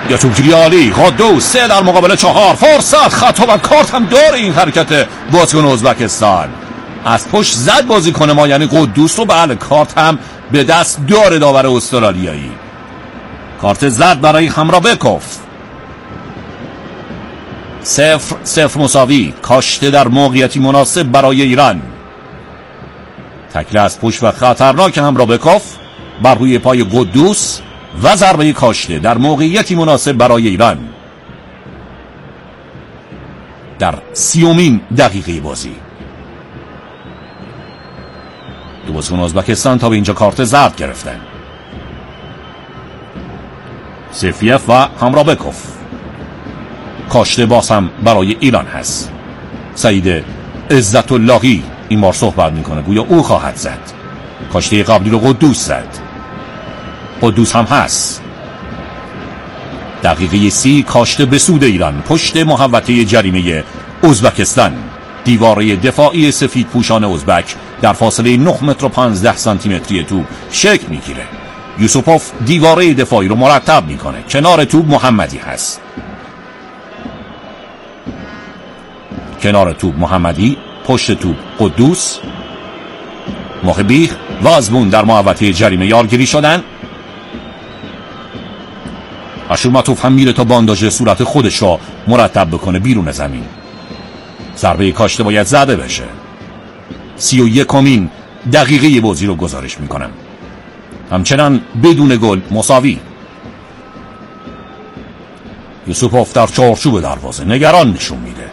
یا توپگیری عالی. قدوس 3 در مقابل 4. فرصت، خطا و کارت هم داره این حرکت بازیکن ازبکستان. از پشت زد بازیکن ما یعنی قدوس رو. بله کارت هم به دست داره داور استرالیایی. کارت زرد برای همرابکوف. 0-0 مساوی. کاشته در موقعیتی مناسب برای ایران. تکل از پشت و خطرناک همرابکوف بر روی پای قدوس و ضربه کاشته در موقعیتی مناسب برای ایران. در 30مین دقیقه بازی دو بازیکن ازبکستان تا به اینجا کارت زرد گرفتن. سفیف و همرابکوف. کاشته باز هم برای ایران هست. سعید عزت اللهی این بار صحبت میکنه گویا او خواهد زد. کاشته قبلی رو قدوس زد. قدوس هم هست. دقیقه 30 کاشته به سود ایران پشت محوطه جریمه ازبکستان. دیواره دفاعی سفید پوشان ازبک در فاصله 9 متر و 15 سانتی متری توپ شکل میگیره. یوسوپوف دیواره دفاعی رو مرتب میکنه. کنار توپ محمدی هست. کنار توپ محمدی، پشت توپ قدوس. محبی و آزمون در محوطه جریمه یارگیری شدن. اشورماتوف هم میره تا بانداژ صورت خودش را مرتب بکنه بیرون زمین. ضربه کاشته باید زده بشه. 31مین دقیقه بازی رو گزارش میکنم. همچنان بدون گل مساوی. یوسوپوف در چارچوب دروازه نگران نشون میده.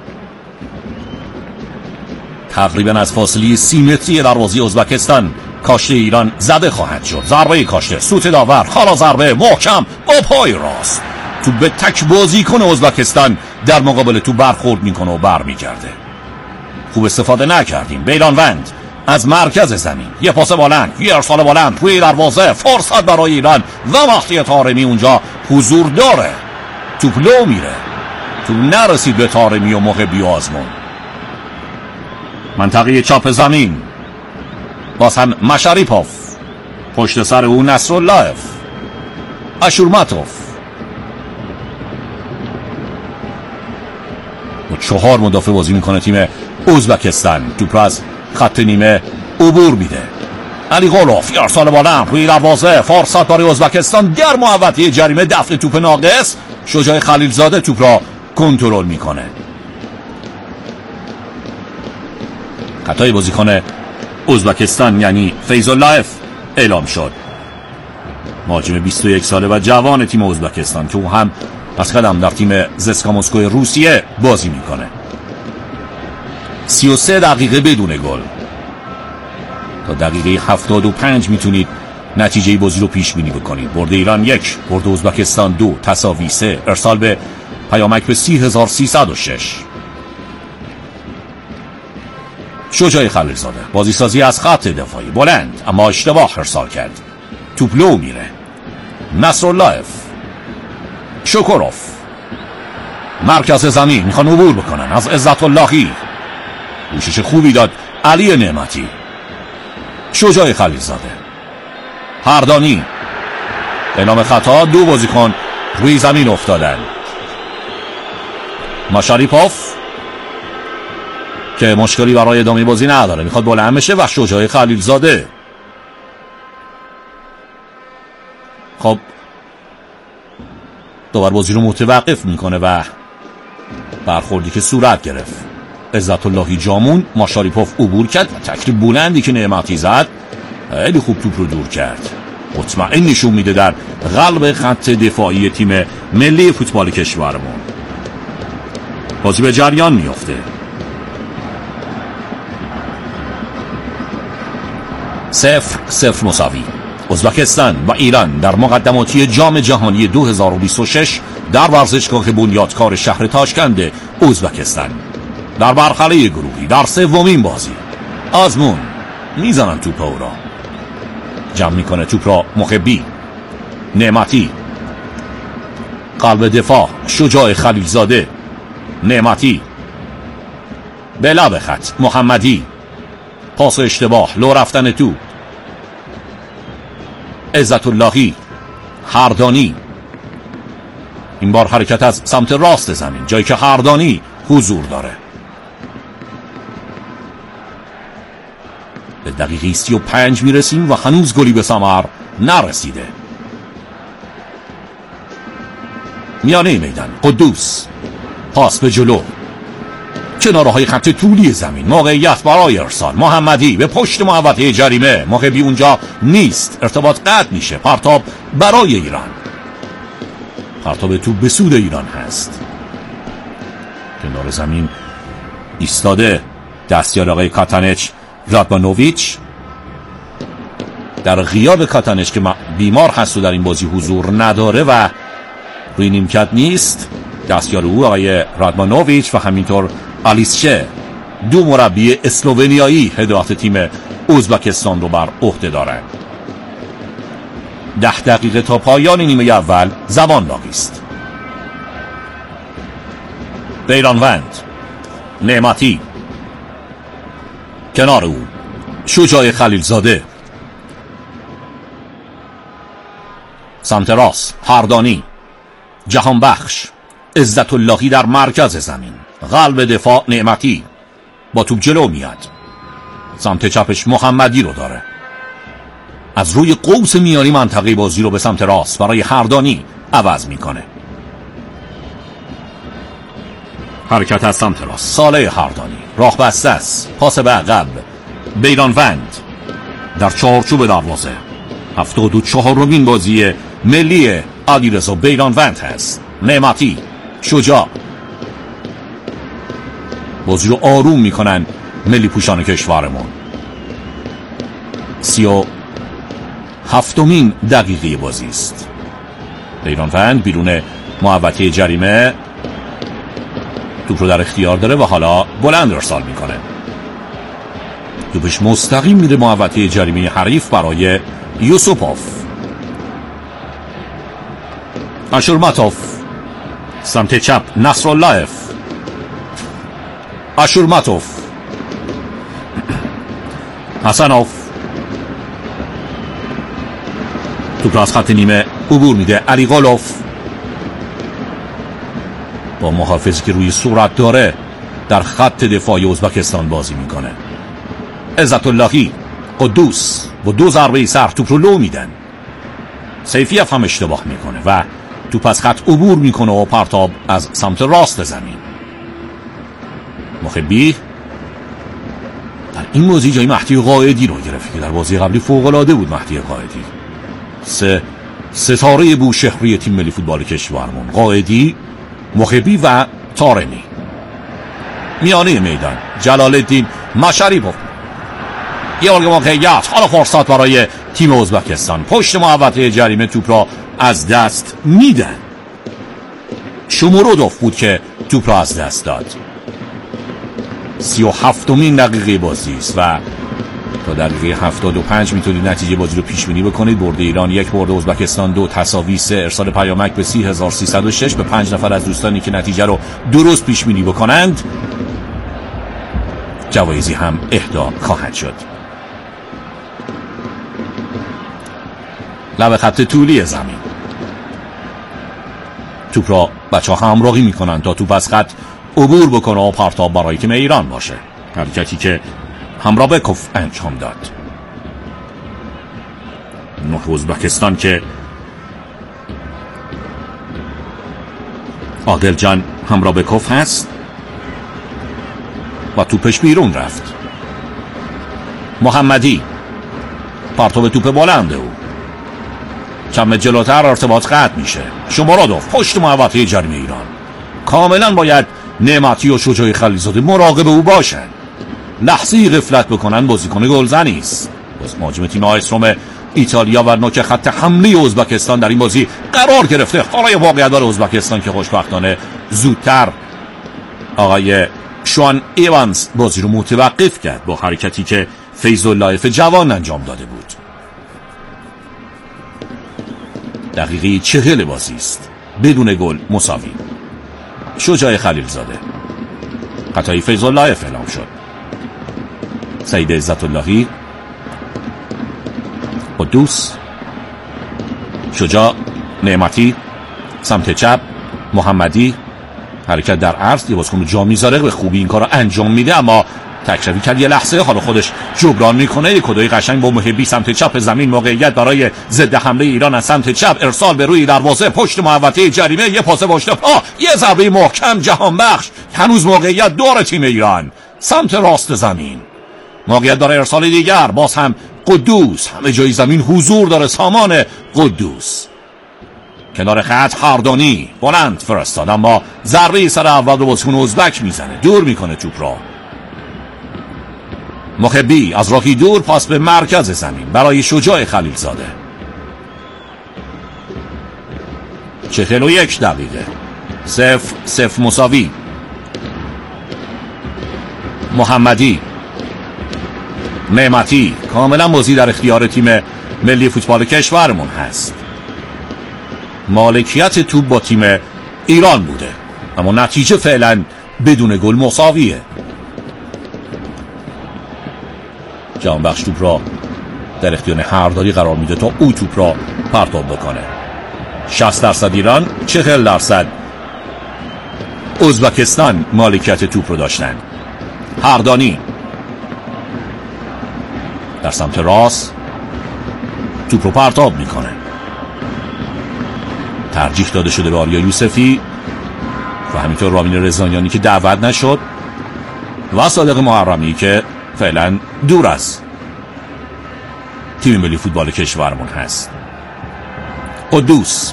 تقریبا از فاصله 30 متری دروازه ازبکستان کاشته ایران زده خواهد شد. ضربه کاشته، سوت داور، حالا ضربه محکم با پای راست. تو به تک بازیکن ازبکستان در مقابل تو برخورد میکنه و برمیگرده. خوب استفاده نکردیم. بیلانوند از مرکز زمین یه پاس بلند، یه ارسال بلند توی دروازه. فرصت برای ایران و مهدی طارمی اونجا حضور داره. توپ لو میره. توپ نرسید به طارمی و محبی و آزمون. منطقه چپ زمین باز هم مشاریپوف. پشت سر او نصراللهف. اشورماتوف و 4 مدافع بازی میکنه تیم ازبکستان. توپ از خط نیمه عبور میده. علی قولوف ارسال بلند روی دروازه. فرصت برای ازبکستان در محوطه جریمه. دفع توپ ناقص. شجاع خلیلزاده توپ را کنترل میکنه. خطای بازیکن ازبکستان یعنی فیض‌اللهف اعلام شد. مهاجم 21 ساله و جوان تیم ازبکستان که او هم از قدم در تیم زسکا مسکو روسیه بازی میکنه. 33 دقیقه بدون گل. تا دقیقه 75 میتونید نتیجه بازی رو پیش بینی بکنید. برد ایران 1، برد ازبکستان 2، تساوی 3، ارسال به پیامک به 30306. شجاع خلیلزاده بازی سازی از خط دفاعی بلند اما اشتباه ارسال کرد. توپ لو میره. نصراللهف. شکروف مرکز زمین میخوان عبور بکنن از عزت اللهی. کوشش خوبی داد علی نعمتی. شجاع خلیلزاده. هردانی اعلام خطا. 2 بازیکن روی زمین افتادن. مشاریپوف که مشکلی برای ادامه بازی نداره میخواد بلند بشه و شجاع خلیلزاده. خب داور بازی رو متوقف میکنه و برخوردی که صورت گرفت. عزت اللهی جامون. مشاریپوف عبور کرد و تکل بلندی که نعمتی زد خیلی خوب توپ رو دور کرد. مطمئن نشون میده در قلب خط دفاعی تیم ملی فوتبال کشورمون. بازی به جریان میفته. 0-0 مساوی. ازبکستان و ایران در مقدماتی جام جهانی 2026 در ورزشگاه بنیادکار شهر تاشکند ازبکستان. در مرحله گروهی در 3مین بازی آزمون میزنن توپ او را. جمع میکنه توپ را محبی. نعمتی. قلب دفاع شجاع خلیلزاده. نعمتی به لب خط. محمدی. پاس اشتباه. لو رفتن توپ. عزت اللهی. هردانی. این بار حرکت از سمت راست زمین، جایی که حردانی حضور داره. به دقیقه 35 میرسیم و هنوز گلی به ثمر نرسیده. میانه میدان قدوس، پاس به جلو، کنارهای خط طولی زمین، موقعیت برای ارسال. محمدی به پشت محوطه جریمه، محبی اونجا نیست، ارتباط قطع میشه. پرتاب برای ایران، پرتاب توپ به سود ایران هست. کنار زمین ایستاده دستیار آقای کاتانچ رادمانوویچ. در غیاب کاتانچ که بیمار هست و در این بازی حضور نداره و روی نیمکت نیست، دستیار او آقای رادمانوویچ و همینطور آلیسچه، دو مربی اسلوونیایی هدایت تیم ازبکستان رو بر عهده دارند. 10 دقیقه تا پایان نیمه اول زمان باقی است. بیرانوند، نعمتی، کنار او شجاع خلیلزاده، سمت راست حردانی، جهانبخش، عزت اللهی در مرکز زمین، قلب دفاع نعمتی با توپ جلو میاد. سمت چپش محمدی رو داره، از روی قوس میانی منطقه بازی رو به سمت راست برای حردانی عوض میکنه. حرکت از سمت راست، ساله حردانی، راه بسته است، پاس به عقب. بیرانوند در چارچوب دروازه، 74مین بازی ملی علیرضا بیرانوند هست. نعمتی، شجاع، بازی رو آروم میکنن ملی پوشان کشورمون. 37مین دقیقه بازی است. بیرانوند بیرون محوطه جریمه توپ رو در اختیار داره و حالا بلند ارسال میکنه. توپش مستقیم میره محوطه جریمه حریف برای یوسوپوف. اشورماتوف سمت چپ، نصراللهف، اشورماتوف، حسنوف، توپ از خط نیمه عبور میده. علیقالوف با محافظی که روی صورت داره در خط دفاعی ازبکستان بازی میکنه. عزت اللهی، قدوس و 2 ضربه سر توپ رو لو میدن. سیفیف هم اشتباه میکنه و توپ از خط عبور میکنه و پرتاب از سمت راست زمین. محبی در این بازی جای مهدی قائدی رو گرفت که در بازی قبلی فوق‌العاده بود. مهدی قائدی، 3 ستاره بوشهری تیم ملی فوتبال کشورمون، قائدی، محبی و طارمی. میانه میدان جلال الدین مشریپوف، یه موقعیت، حالا فرصت برای تیم ازبکستان. پشت محوطه جریمه توپ را از دست میدن. شومورودوف بود که توپ را از دست داد. 37مین دقیقه بازی است و تا دقیقه 75 میتونید نتیجه بازی رو پیش بینی بکنید. برد ایران 1، برد ازبکستان 2، تساوی 3. ارسال پیامک به 30306 به 5 نفر از دوستانی که نتیجه رو درست پیش بینی بکنند جوایزی هم اهدا خواهد شد. لب خط طولی زمین، توپ را بچه ها همراهی میکنن تا توپ از خط عبور بکنه و پرتاب برای تیم ایران باشه. حرکتی که همرابکوف انجام داد. 9 ازبکستان که عادل جان همرابکوف هست و توپش بیرون رفت. محمدی، پرتاب توپ بلنده او، کم جلوتر ارتباط قطع میشه. شومورودوف پشت محوطه جریمه ایران، کاملا باید نعمتی و شجاع خلیلزاده مراقب او باشن. لحظه‌ای غفلت بکنن بازیکن گلزنی است. باز مهاجم تیم آیسروم ایتالیا و نوک خط حمله ازبکستان در این بازی قرار گرفته. حالا واقعیت داره ازبکستان که خوشبختانه زودتر آقای شوان ایوانز بازی رو متوقف کرد با حرکتی که فیض‌الله جوان انجام داده بود. دقیقه 40 بازی است، بدون گل مساوی. شجاع خلیلزاده، خطای فیض‌الله اعلام شد. سعید عزت اللهی، قدوس، شجاع، نعمتی، سمت چپ محمدی حرکت در عرض، یه بازیکن جا میذاره، به خوبی این کارو انجام میده، اما تکشفی کرد یه لحظه، حالا خودش جبران میکنه. یک کدای قشنگ با محبی سمت چپ زمین، موقعیت برای ضد حمله ایران از سمت چپ، ارسال به روی دروازه پشت محوطه جریمه، یه پاس پشت پا، یه ضربه محکم جهان بخش. هنوز موقعیت داره تیم ایران سمت راست زمین، موقعیت داره ارسال دیگر، باز هم قدوس، همه جای زمین حضور داره سامان قدوس. کنار خط حردانی بلند فرستاد، اما ضربه سر اول رو بازیکن ازبک میزنه، دور میکنه توپ را. محبی از راهی دور پاس به مرکز زمین برای شجاع خلیلزاده. 41 دقیقه 0-0 مساوی. محمدی، نعمتی کاملا بازی در اختیار تیم ملی فوتبال کشورمون هست. مالکیت توپ با تیم ایران بوده، اما نتیجه فعلا بدون گل مساویه. جهانبخش توپ را در اختیار حرداری قرار میده تا او توپ را پرتاب بکنه. 60% ایران، 40% ازبکستان مالکیت توپ رو داشتن. حردانی در سمت راست توپ رو پرتاب میکنه، ترجیح داده شده به آریا یوسفی و همینطور رامین رضاییانی که دعوت نشد و صادق محرمی که فعلا دور از تیم ملی فوتبال کشورمون هست. قدوس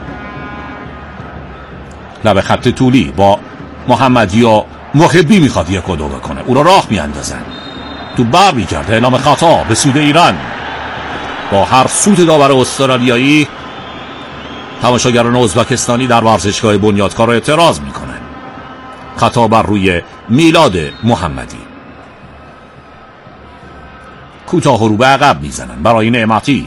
لب خط طولی با محمدی و محبی میخواد یک کدو بکنه، او را راه میاندازن، تو بر میگرده، اعلام خطا به سود ایران. با هر سوت داور استرالیایی تماشاگران ازبکستانی در ورزشگاه بنیادکار اعتراض میکنن. خطا بر روی میلاد محمدی. کوتاه رو به عقب میزنن برای نعمتی.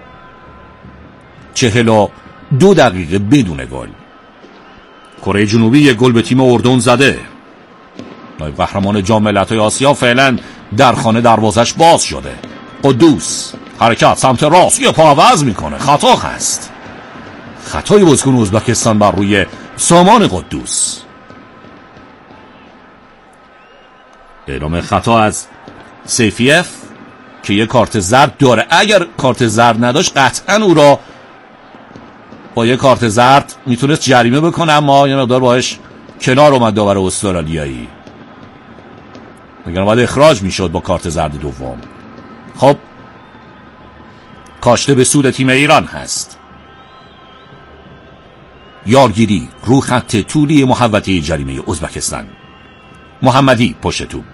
42 دقیقه بدون گل. کره جنوبی یک گل به تیم اردن زده. نایب قهرمان جام ملت‌های آسیا فعلا در خانه دروازش باز شده. قدوس حرکت سمت راست، یه پا عوض میکنه، خطا هست. خطای بازیکن ازبکستان بر روی سامان قدوس. اعلام خطا از سیفیف که یه کارت زرد داره. اگر کارت زرد نداشت قطعا او را با یه کارت زرد میتونست جریمه بکنه، اما یه مقدار باش کنار اومد داور استرالیایی، مگر باید اخراج میشد با کارت زرد دوم. خب کاشته به سود تیم ایران هست. یارگیری رو خط طولی محوطه جریمه ازبکستان. محمدی پشت توپ.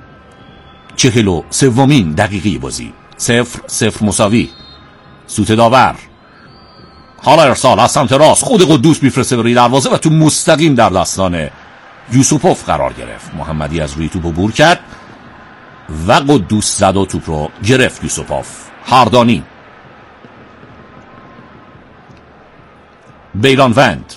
43 دقیقه بازی. 0-0 مساوی. سوت داور. حالا ارسال از سمت راست، خود قدوس میفرسته روی دروازه و تو مستقیم در دستان یوسوپوف قرار گرفت. محمدی از روی توپ عبور کرد و قدوس زد و توپ رو گرفت یوسوپوف. حردانی. بیران وند.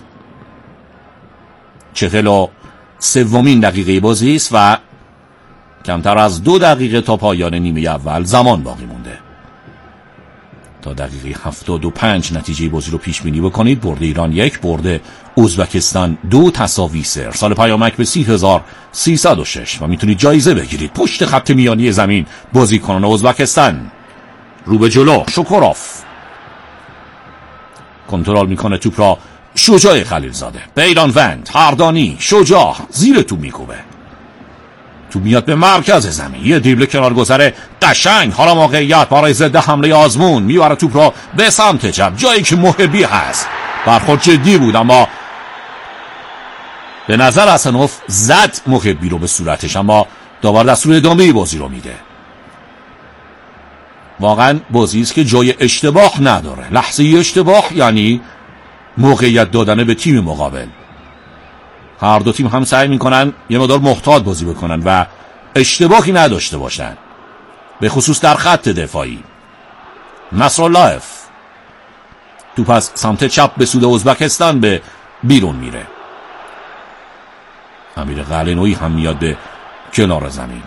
43 دقیقه بازی است و کمتر از 2 دقیقه تا پایان نیمه اول زمان باقی مونده. تا دقیقه 75 نتیجه بازی رو پیش بینی بکنید. برد ایران 1، برد ازبکستان 2، تساوی 3. ارسال پیامک به 30306 و میتونید جایزه بگیرید. پشت خط میانی زمین بازیکنان ازبکستان. رو به جلو شکروف کنترل میکنه توپ را. شجاع خلیلزاده. بیران وند. حردانی. شجاع زیر توپ میکوبه. توپ میاد به مرکز زمین. یه دریبل کنار گذره قشنگ. حالا موقعیت برای ضد حمله آزمون. میبره توپ را به سمت چپ، جایی که محبی هست. برخورد جدی بود، اما به نظر حسنوف زد محبی رو به صورتش، اما داور دستور ادامه بازی رو میده. واقعا بازی است که جای اشتباه نداره. لحظه اشتباه یعنی موقعیت دادن به تیم مقابل. هر دو تیم هم سعی میکنن یه مقدار محتاط بازی بکنن و اشتباهی نداشته باشن، به خصوص در خط دفاعی. نصرالله توپ از سمت چپ به سود ازبکستان به بیرون میره. امیر قلعه‌نویی هم میاد به کنار زمین.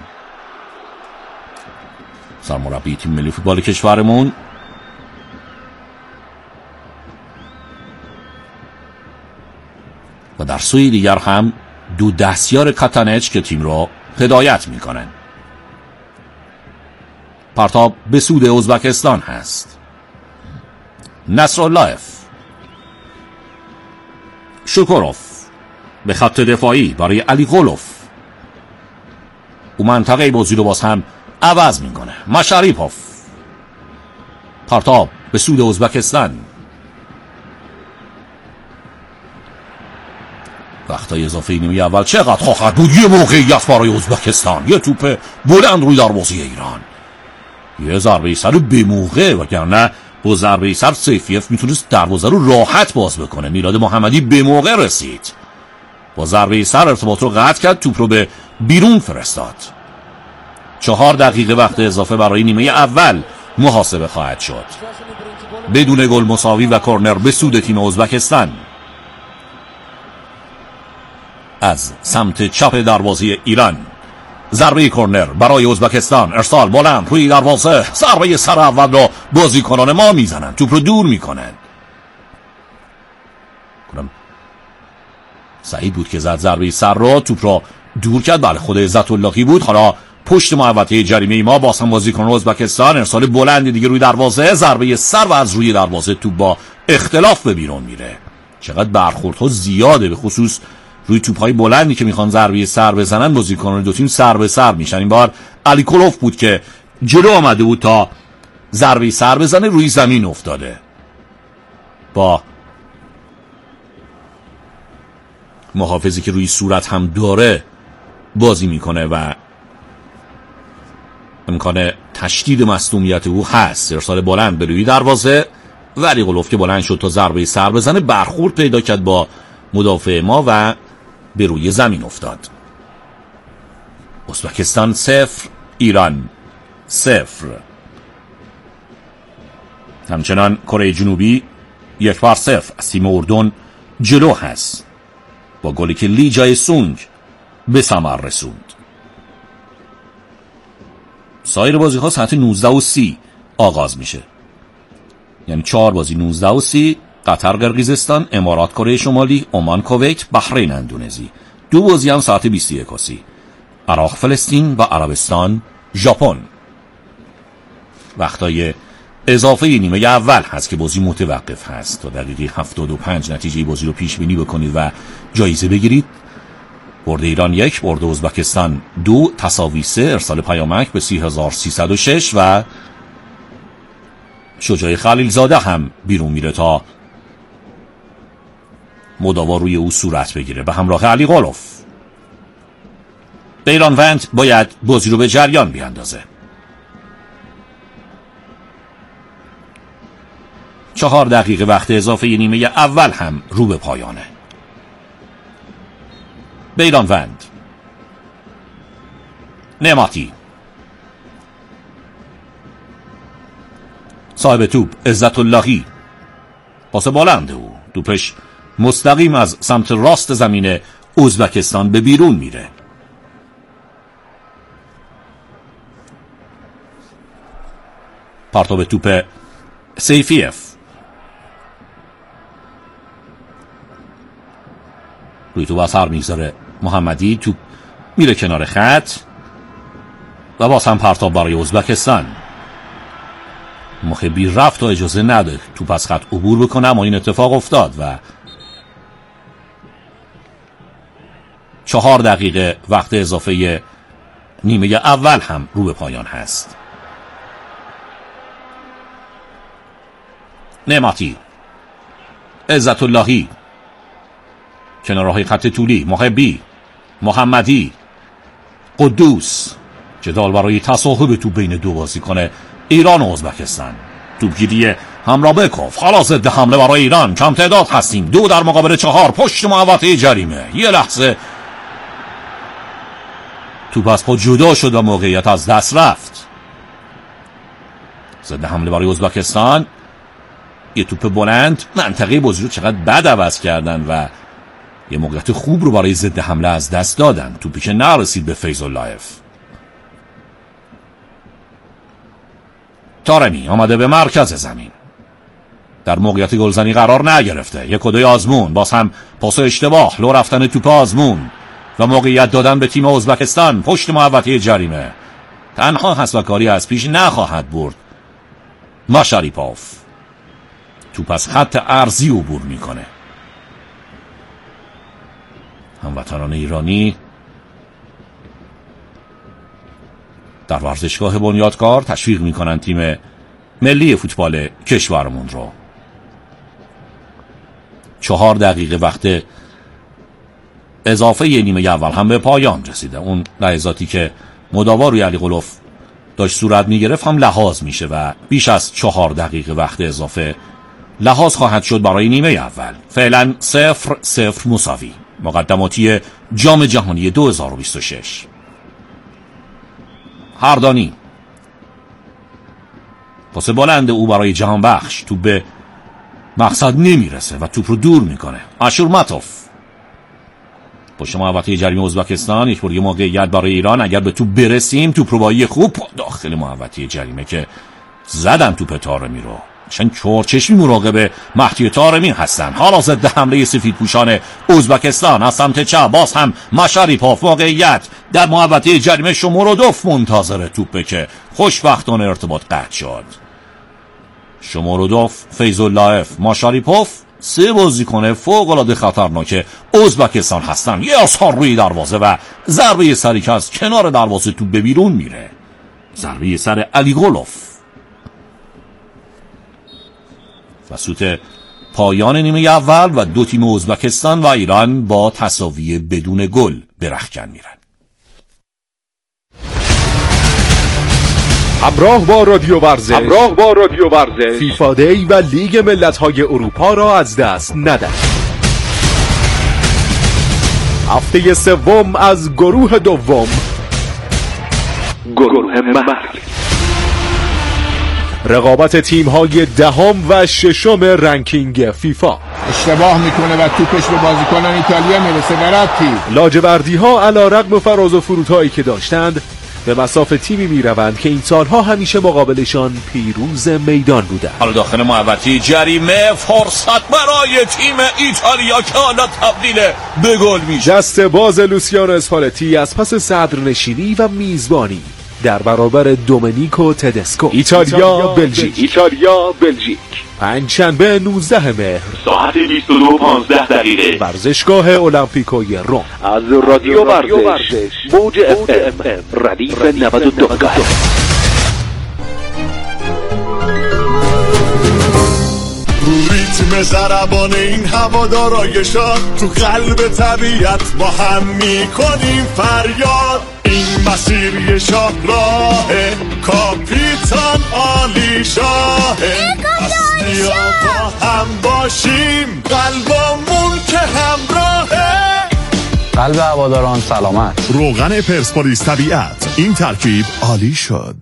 سرمربی تیم ملی فوتبال کشورمون و در سوی دیگر هم دو دستیار کاتانچ که تیم را هدایت میکنن. پرتاب به سود ازبکستان هست. نصراللهف، شکروف به خط دفاعی برای علی قولوف. او منطقه بازی رو باز هم عوض میکنه. مشریپوف. پرتاب به سود ازبکستان. وقتای اضافه نیمه اول چقدر خواهد بود یه موقعیت برای ازبکستان، یه توپ بلند روی دروازه ایران، یه ضربه سر به موقع، وگرنه با ضربه سر سیفیف میتونست دروازه رو راحت باز بکنه. میلاد محمدی به موقع رسید، با ضربه سر ارتباط رو قطع کرد، توپ رو به بیرون فرستاد. 4 دقیقه وقت اضافه برای نیمه اول محاسبه خواهد شد. بدون گل مساوی و کرنر به سود تیم ازبکستان. از سمت چپ دروازه ایران ضربه کرنر برای ازبکستان، ارسال بلند روی دروازه، ضربه سر اول را بازیکنان ما میزنن، توپ رو دور میکنن. سعید بود که زد ضربه سر را، توپ را دور کرد. بله خود عزت اللهی بود. حالا پشت محوطه جریمه ما باز هم بازیکنان ازبکستان، ارسال بلند دیگه روی دروازه، ضربه سر و از روی دروازه توپ با اختلاف به بیرون میره. چقدر برخوردها زیاده، به خصوص روی توپ‌های بلندی که میخوان ضربه سر بزنن بازیکنان دو تیم سر به سر میشن. این بار علی کلوف بود که جلو آمده بود تا ضربه سر بزنه، روی زمین افتاده. با محافظی که روی صورت هم داره بازی میکنه و امکان تشدید مصدومیت او هست. ارسال بلند به روی دروازه و علی کلوف که بلند شد تا ضربه سر بزنه، برخورد پیدا کرد با مدافع ما و به روی زمین افتاد. ازبکستان 0، ایران 0. همچنان کره جنوبی 1-0 از تیم اردن جلو هست با گلی که لی جای سونگ به ثمر رسوند. سایر بازی ها ساعت 19:30 آغاز میشه، یعنی 4 بازی 19:30. قطر قرقیزستان، امارات کره شمالی، عمان کویت، بحرین اندونزی. 2 بازی هم ساعت 21:30. عراق فلسطین و عربستان ژاپن. وقتای اضافه نیمه اول هست که بازی متوقف هست. تا دقیقه 75 نتیجه بازی رو پیش بینی بکنید و جایزه بگیرید. برد ایران 1، برد ازبکستان 2، تساوی 3. ارسال پیامک به 30306 و شجاع خلیلزاده هم بیرون میره تا مداوا روی او صورت بگیره به همراه علی قولوف. بیران وند باید بازی رو به جریان بیاندازه. 4 دقیقه وقت اضافه نیمه اول هم رو به پایانه. بیران وند، نعمتی، صاحب توپ عزت اللهی، پاس بلند او، توپش مستقیم از سمت راست زمین ازبکستان به بیرون میره. پرتاب توپ سیفیف، روی توپ اثر میگذاره محمدی، توپ میره کنار خط و باز هم پرتاب برای ازبکستان. محبی رفت تا اجازه نده توپ از خط عبور بکنه، اما این اتفاق افتاد و 4 دقیقه وقت اضافه نیمه اول هم رو به پایان هست. نعمتی، عزت اللهی، کنارهای خط طولی، محبی، محمدی، قدوس. جدال برای تصاحب توپ بین دو بازیکن ایران و ازبکستان. توپگیری همرابکوف، حالا ضد حمله برای ایران. کم تعداد هستیم، 2 در مقابل 4 پشت محوطه جریمه. یه لحظه توپ از پا جدا شد و موقعیت از دست رفت. ضد حمله برای ازبکستان، یه توپ بلند. منطقه بازی رو چقدر بد عوض کردن و یه موقعیت خوب رو برای ضد حمله از دست دادن. توپی که نرسید به فیض‌اللهف. تارمی آمده به مرکز زمین. در موقعیت گلزنی قرار نگرفته. یک و دوی آزمون، باز هم پاس اشتباه، لو رفتن توپ آزمون و موقعیت دادن به تیم ازبکستان پشت محوطه جریمه. تنها حسابکاری از پیش نخواهد برد. ماشاریپوف توپ از خط عرضی عبور میکنه. هموطنان ایرانی در ورزشگاه بنیادکار تشویق میکنن تیم ملی فوتبال کشورمون رو. 4 دقیقه وقت اضافه نیمه اول هم به پایان رسیده. اون لحظاتی که مداوا روی علی قلوف داشت صورت میگرفت هم لحاظ میشه و بیش از 4 دقیقه وقت اضافه لحاظ خواهد شد برای نیمه اول. فعلا 0-0 مساوی. مقدماتی جام جهانی 2026. هردانی پاس بلند او برای جهان بخش، توپ به مقصد نمیرسه و توپ رو دور میکنه. آشورماتوف پشت محوطه جریمه ازبکستان. یک بار موقعیت برای ایران، اگر به توپ برسیم توپ رو با یه خوب داخل محوطه جریمه که زدن توپ طارمی رو. چند چورچشمی مراقب مهدی طارمی هستن. حالا ضد حمله سفیدپوشان ازبکستان از سمت چپ، باز هم ماشاریپوف موقعیت در محوطه جریمه. شمورودوف منتظر توپه که خوشبختانه ارتباط قطع شد. شمورودوف، فیض‌اللهف، ماشاریپوف، 3 بازیکن فوق‌العاده خطرناک ازبکستان هستن. یه آسان روی دروازه و ضربه سری که از کنار دروازه توپ به بیرون میره. ضربه سر علی قلوف. و سوت پایان نیمه اول و 2 تیم ازبکستان و ایران با تساوی بدون گل به رختکن میرن. همراه با رادیو ورزش فیفا دی و لیگ ملت‌های اروپا را از دست ندهید. هفته سوم از گروه دوم، گروه مرگ. رقابت تیم‌های 10 و 6 رنکینگ فیفا. اشتباه میکنه و توپش به بازیکنان ایتالیا میرسه. برابطی لاجوردی‌ها علیرغم فراز و فرودهایی که داشتند به مصاف تیمی میروند که این سالها همیشه مقابلشان پیروز میدان بودند. حالا داخل محوطه جریمه فرصت برای تیم ایتالیا که حالا تبدیل به گل میشه. دست باز لوسیانو اسپالتی از پس صدرنشینی و میزبانی در برابر دومنیکو تدسکو. ایتالیا بلژیک. پنجشنبه 19 مهر ساعت 22:15 ورزشگاه المپیکوی روم. از رادیو ورزش موج FM ردیف 92. ریتم ضربان این هوادارایشان تو قلب طبیعت با هم میکنیم فریاد. این مسیر یه شاهراه کاپیتان عالی شاهه. اصلی با هم باشیم قلبمون که همراهه. قلب هواداران سلامت. روغن پرسپولیس طبیعت، این ترکیب عالی شد.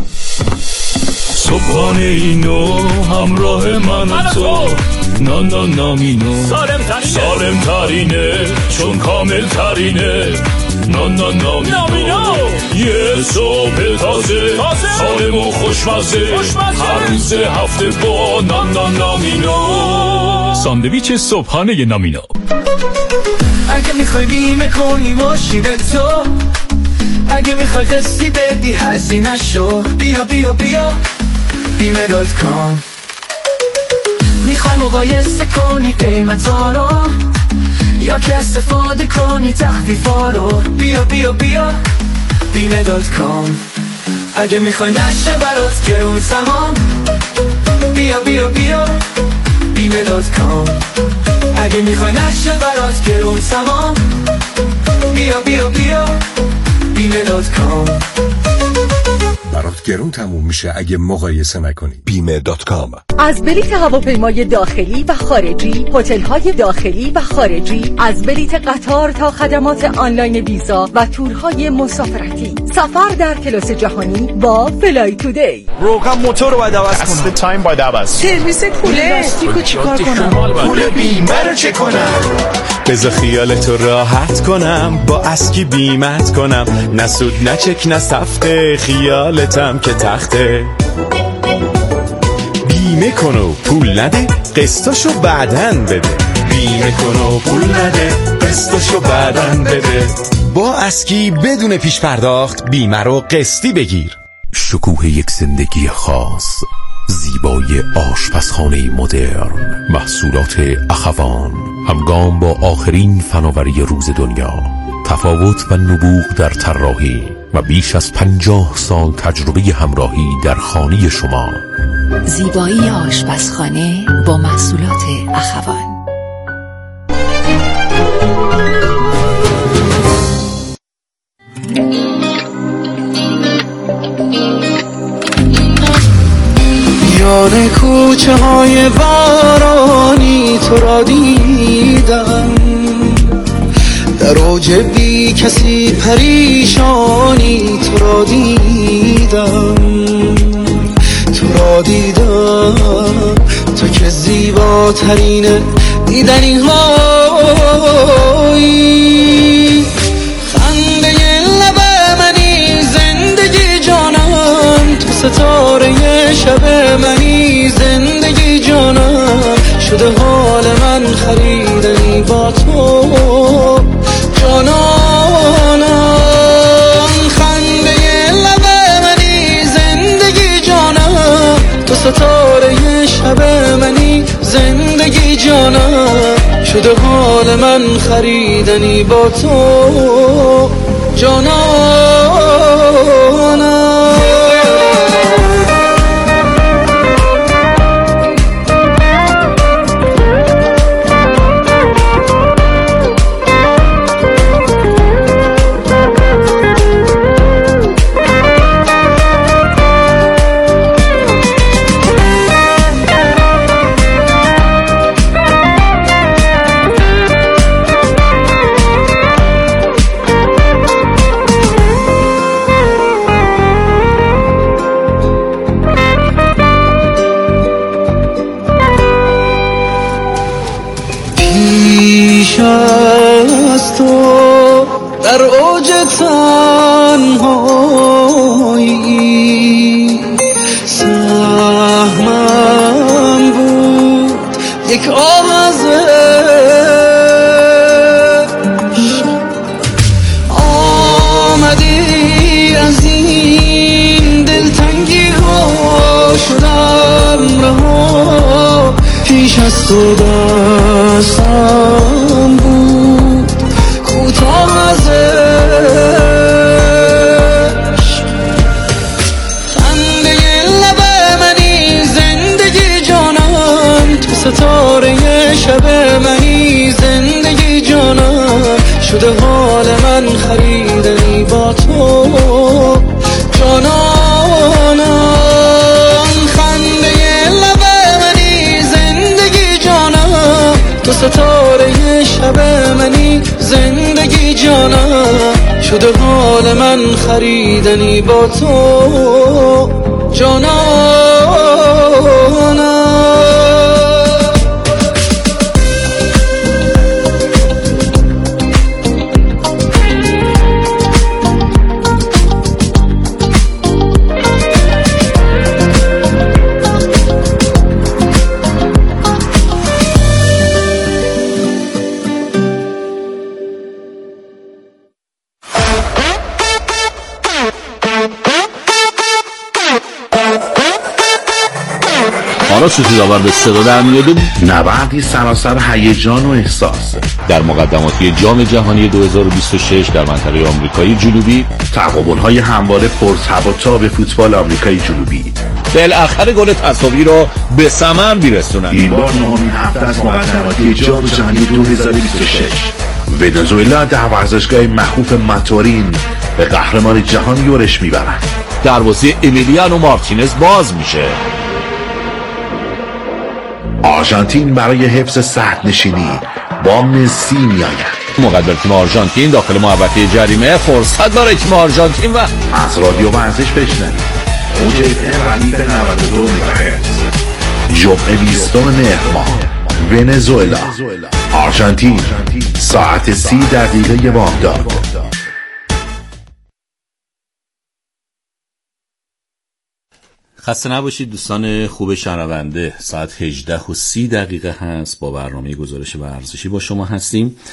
صبحانه اینو همراه من و تو نامینو سالم ترینه چون کامل ترینه نامینو یه صبح تازه سالم و خوشمزه هر روز هفته با نامینو ساندویچ صبحانه نامینو. اگه میخوای بیمه کنی ماشین تو، اگه میخوای قسطی بدی هزینه شو، بیا بیمه.com. میخوای مقایسه کنی قیمتا رو یا که استفاده کنی تخفیفا رو، بیا بیمه.com. اگه میخوای نشه برات گرون تمام، بیا بیمه.com. اگه میخوای نشه برات گرون تمام، بیا بیمه.com. برات گرون تموم میشه اگه مقایسه نکنی. بیمه.com. از بلیت هواپیمای داخلی و خارجی، هتل‌های داخلی و خارجی، از بلیت قطار تا خدمات آنلاین ویزا و تورهای مسافرتی، سفر در کلاس جهانی با فلای تودی. روغن موتور رو باید عوض کنم. تایم باید عوض. سرویس کوله لاستیکو چیکار کنم؟ پول بیمه رو چه کنم؟ بذار خیالتو راحت کنم، با اسکی بیمت کنم، نه سود نه چک نه سفته، خیالتم که تخته. بیمه کن و پول نده، قسطاشو بعدن بده. بیمه کن و پول نده، قسطاشو بعدن بده. با اسکی بدون پیش پرداخت بیمه رو قسطی بگیر. شکوه یک زندگی خاص، زیبایی آشپزخانه مدرن، محصولات اخوان همگام با آخرین فناوری روز دنیا، تفاوت و نبوغ در طراحی و بیش از 50 سال تجربه همراهی در خانه شما. زیبایی آشپزخانه با محصولات اخوان. میان کوچه های بارانی تو را دیدم، در اوج بی کسی پریشانی تو را دیدم، تو را دیدم، تو که زیباترین دیدنی هایی، خنده لب منی زندگی جانم، تو ستاره شب منی زندگی جانم، شده حال من خریدنی با تو جانانم، خنده لب منی زندگی جانم، تو ستاره شب منی زندگی جانم، شده حال من خریدنی با تو جانانم. از تو در اوج تنهایی سهمم بود یک آوازه، آمدی از این دلتنگی ها شدم رها، پیش از تو دستم بود کوتاه از عشق، خنده لب منی زندگی جانم، تو ستاره شب منی زندگی جانم، شده حال من خریدنی با تو جانانم، خنده لب منی زندگی جانم، تو ستاره شب منی زندگی جانم، شده حال من خریدنی با تو جانانم. حالا چطور داور به صدا در میاد؟ نبردی سراسر هیجان و احساس در مقدماتی جام جهانی 2026 در منطقه آمریکای جنوبی، تقابل‌های همواره پرتب و تاب فوتبال آمریکای جنوبی بالاخره گل تساوی را به ثمر می‌رسونند. این بار نهمین هفته از مقدماتی جام جهانی 2026 ونزوئلا در ورزشگاه مخوف ماتورین به قهرمان جهان یورش میبرند. دروازه امیلیانو مارتینز باز میشه. آرژانتین برای حفظ صحنه‌نشینی با مسی میآید. مقدر تیم آرژانتین داخل محوطه جریمه فرصت داره تیم آرژانتین و از رادیو ورزش بشنوید. موج ردیف 92 مگاهرتز. جمعه 20 مهر ماه ونزوئلا آرژانتین ساعت 30 بامداد. خسته نباشید دوستان خوب شنونده. ساعت 18:30 هست، با برنامه گزارش ورزشی با شما هستیم.